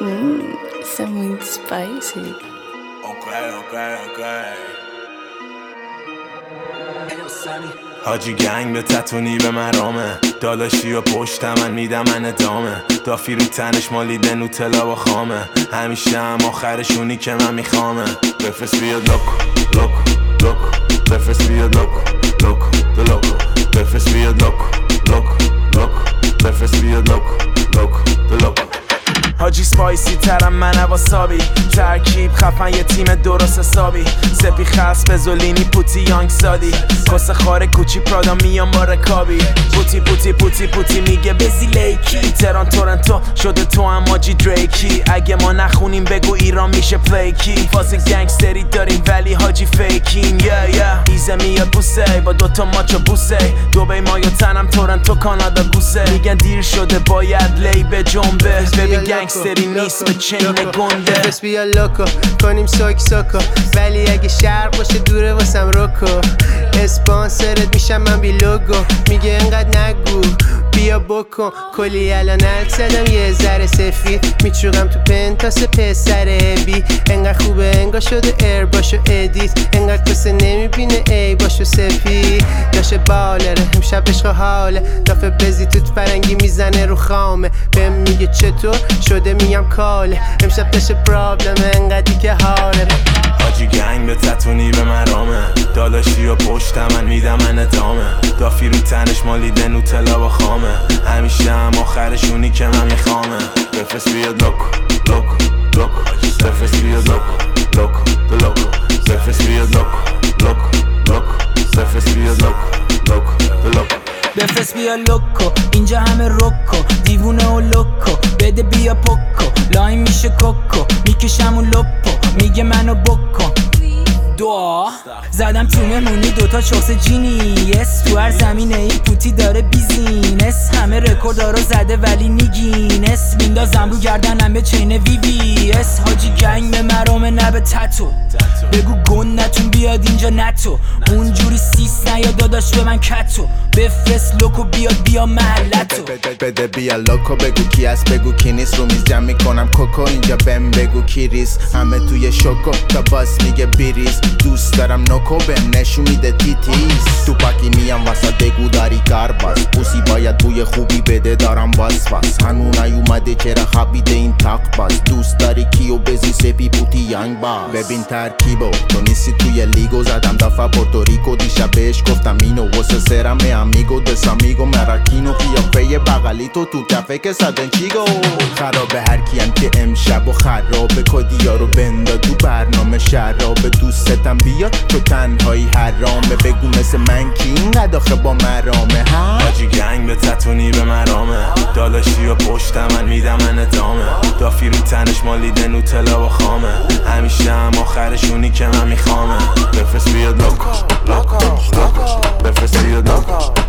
Something spicy. Okay. حاجی گنگ به تتونی به مرامه داداشی و پشت من میدم من ادامه دافی رو تنش مالیده نوتلا و خامه همیشه هم آخرشونی که من میخوامه بفرست بیاد لوکو بفرست بیاد لوکو بفرست بیاد لوکو بفرست بیاد لوکو حاجی سپایسی ترم من واسابی ترکیب خفن یه تیم درست حسابی سپی خس بزولینی پوتی یانگ سادی کس خاره کوچی پرادا میام با رکابی پوتی میگه بزی لیکی تهران تورنتو شده تو هم حاجی دریکی اگه ما نخونیم بگو ایران میشه پلیکی فاز گنگستری داریم ولی حاجی فیکیم ایزه میاد بوسه با دوتا ماچو بوسه دوبی ما یا تنم تورنتو کانادا گوسه میگن دیر شده باید لی به جنبه ببین گنگستری نیست به چین گنده بس بیا لوکو کنیم سوکو ولی اگه شرق باشه دوره واسم روکو اسپانسرت میشم من بی لوگو میگه انقدر نگو بیا بکن کلی الان زدم یه ذره سفید میچوقم تو پنتاس پسر بی انقدر خوبه انگار شده ایر باشو ادیت انقدر کسه نمیبینه ای باشو سپید داشه بالره امشب عشق حاله دافه بزی توت فرنگی میزنه رو خامه بهم میگه چطور شده میگم کاله امشب داشه پرابلمه انقدری که حاله حاجی گنگ به تتونی به مرامه داداشی و پشت من میدم من ادامه دافی رو تنش مالیده نوتلا و خامه همیشه هم آخرشونی که من میخوامه بفرست بیاد لوکو بفرست بیاد لوکو بفرست بیاد لوکو بفرست بیاد لوکو بفرست بیا لوکو اینجا همه روکو دیوونه و لوکو بده بیا پوکو لاین میشه کوکو میکشم و لپو میگه منو بکن دعا زدم تو مهمونی دوتا چوس جینیس تو هر زمینه ای پوتی داره بیزینس همه رکوردارو زده ولی نیگینس میندازم رو گردنم به چین VVS حاجی گنگ به مرامه نه به تتو بگو گن نتون بیاد اینجا نتو اونجوری سیس نیا داداش به من کتو بفرست لوکو بیاد بیا محلتو بده بیا لوکو بگو کی است بگو کی نیست رو میز جمع میکنم کوکو اینجا بهم بگو کی ریس همه توی شوکو تا باس میگه بیریز دوست دارم نوکو بهم نشون میده تیتیز تو پاکی میام واسه بگو داری کار باز پوسی باید بوی خوبی بده دارم باز هنو نیومده چرا خبیده این تاق باز دوست داری کیو بزی سپی پوتی یانگ باز ببین ترکیبو تو نیستی توی لیگو زدم دفعه پورتوریکو دیشب بهش گفتم اینو واسه سرمه امیگو دسامیگو مراکینو قیافه بغلی تو کفه که صدن چیگو خرابه هر کیم که امشب و خرابه کدیا رو بندا تو برنامه شرابه دوستتم بیا تو تنهایی حرامه بگو مثل من کی اینقدر آخه با مرامه حاجی گنگ به تتونی به مرامه داداشی و پشت من میدم من ادامه دافی رو تنش مالیده نوتلا و خامه همیشه هم آخرشونی که من میخوامه بفرست بیاد لوکو بفرست بیاد لوکو